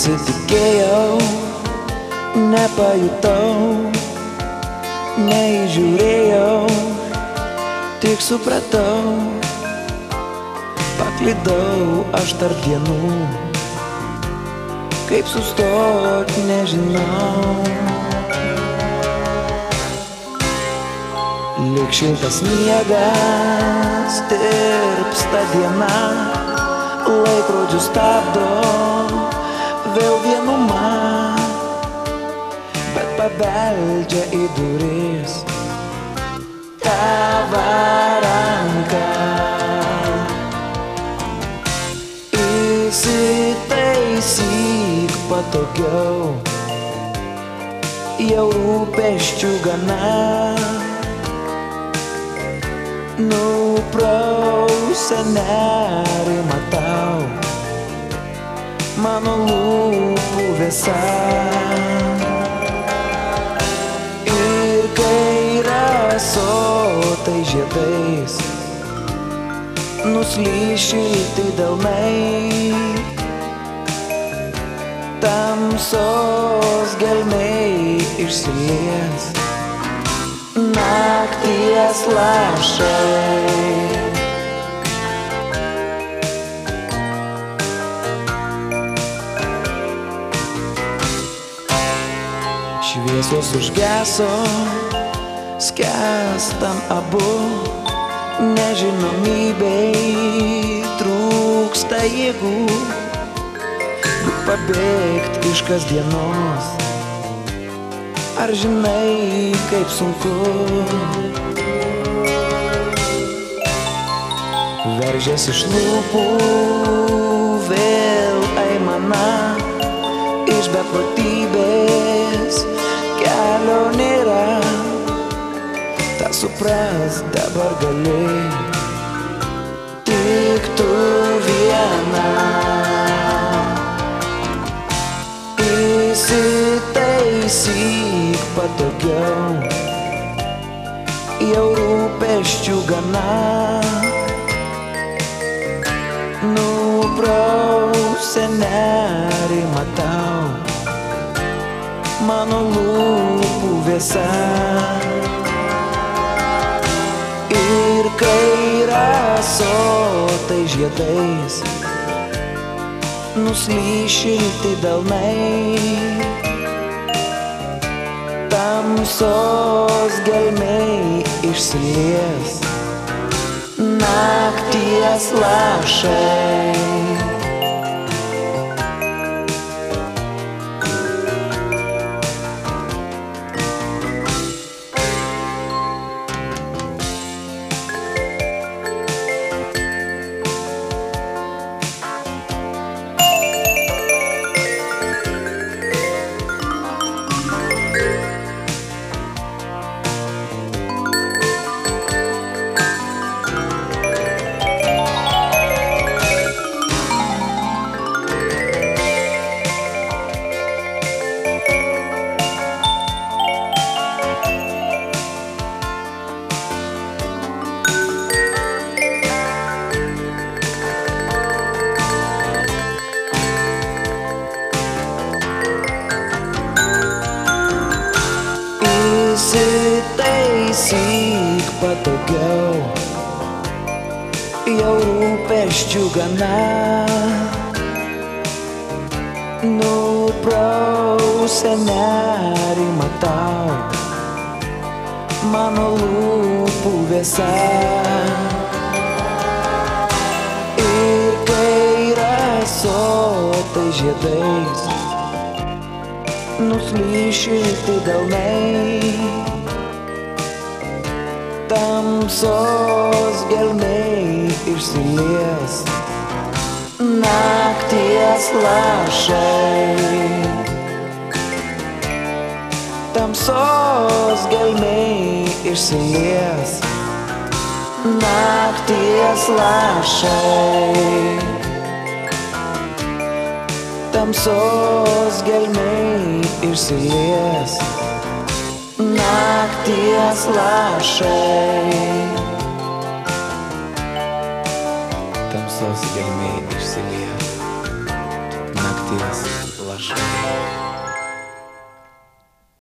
Nesitikėjau, nepajutau, neįžiūrėjau, tik supratau, paklydau aš tarp dienų, kaip sustot nežinau. Lyg šiltas sniegas tirpsta diena, laikrodžių stabdo vėl vienuma, bet pabeldžia į duris tavo ranka. Įsitaisyk patogiau, jau rūpesčių gana, nuprausia nerimą tau mano lūpų vėsa. Ir kai rasotai žiedais nuslys šilti delnai, tamsos gelmėj išsilies nakties lašai. Šviesos užgeso, skęstam abu, nežinomybei trūksta jėgų, pabėgt iš kasdienos. Ar žinai, kaip sunku? Veržės iš lūpų vėl aimana, iš beprotybės kelio nėra. Ta supras dabar gali tik tu viena. Įsitaisyk patogiau, jau rūpesčių gana, nuprausia nerimą tau mano lūpų vėsa. Ir kai rasotai žiedais nuslys šilti delnai, tamsos gelmėj išsilies nakties lašai. Įsitaisyk patogiau, jau rūpesčių gana, nuprausia nerimą tau mano lūpų vėsa. Ir kai rasotai žiedais nuslys šilti delnai, tamsos gelmėj išsilies nakties lašai. Tamsos gelmėj išsilies nakties lašai. Tamsos gelmėj išsilies nakties lašai. Tamsos gelmėj išsilies nakties ties lašai.